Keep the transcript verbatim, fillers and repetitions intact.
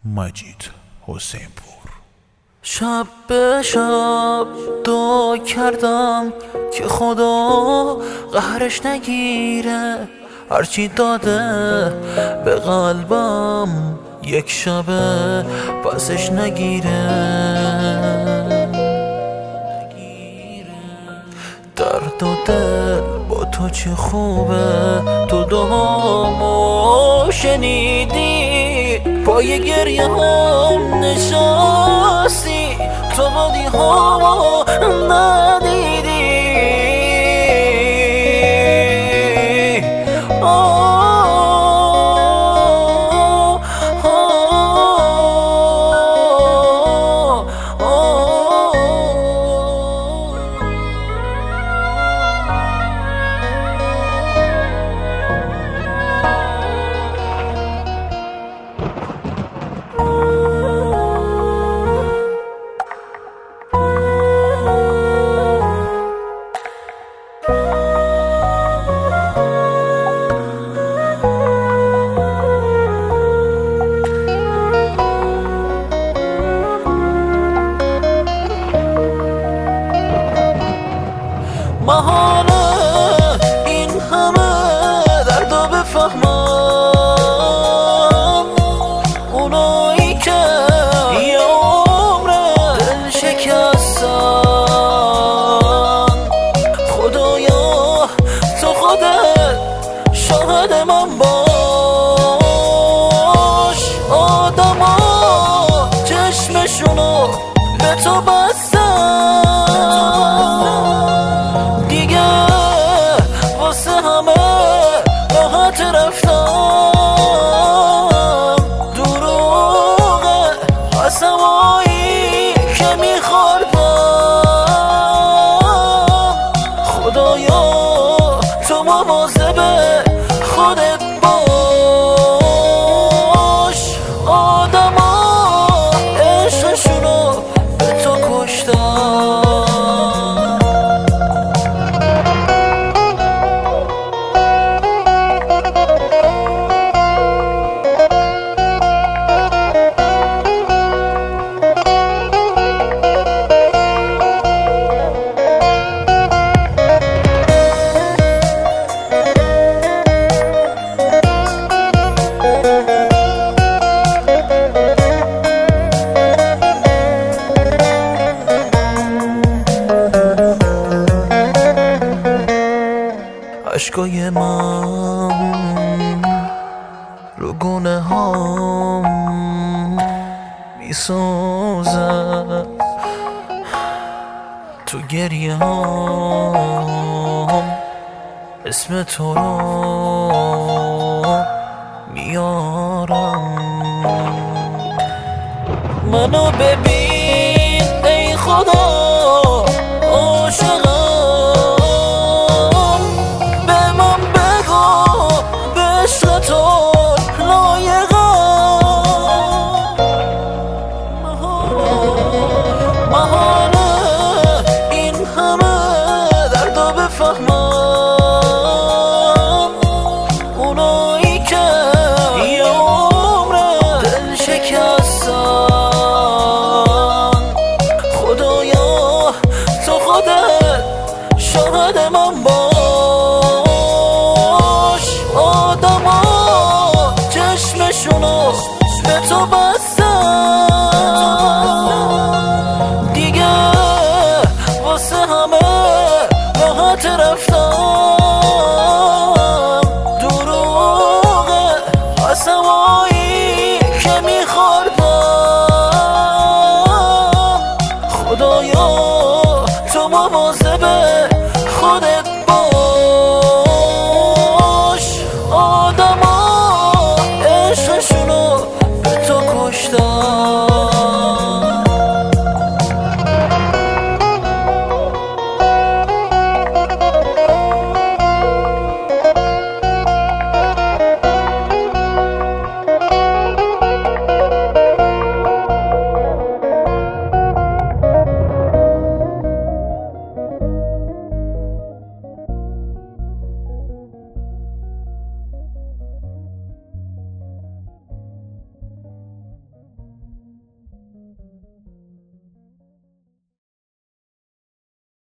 مجید حسین پور. شب به شب دعا کردم که خدا قهرش نگیره، هرچی داده به قلبم یک شبه پسش نگیره. درد و دل با تو چه خوبه، تو دعامو شنیدی، پای گریه هم نشستی، تو بادی ها ندیدی. محاله این همه دردو بفهمم، اونایی که یه عمره دل شکستن. خدایا تو خودت شاهد من باش، آدما چشمشونو به تو بستن، راحت رفتم. دروغه قسمایی که میخوردم، خدایا تو مواظب خودت باش. آدما عشقشونو به تو کشتن. عشقای من رو گونه هام میسوزه، تو گریه هام اسم تو رو میارم. منو ببین ای خدا عاشقم، بفهمم اونایی که یه عمره دل شکستن. خدایا تو خودت شاهد من باش، آدما چشمشونو به تو بستن، دیگه واسه همه راحت رفتم. دروغه قسمایی که میخوردم،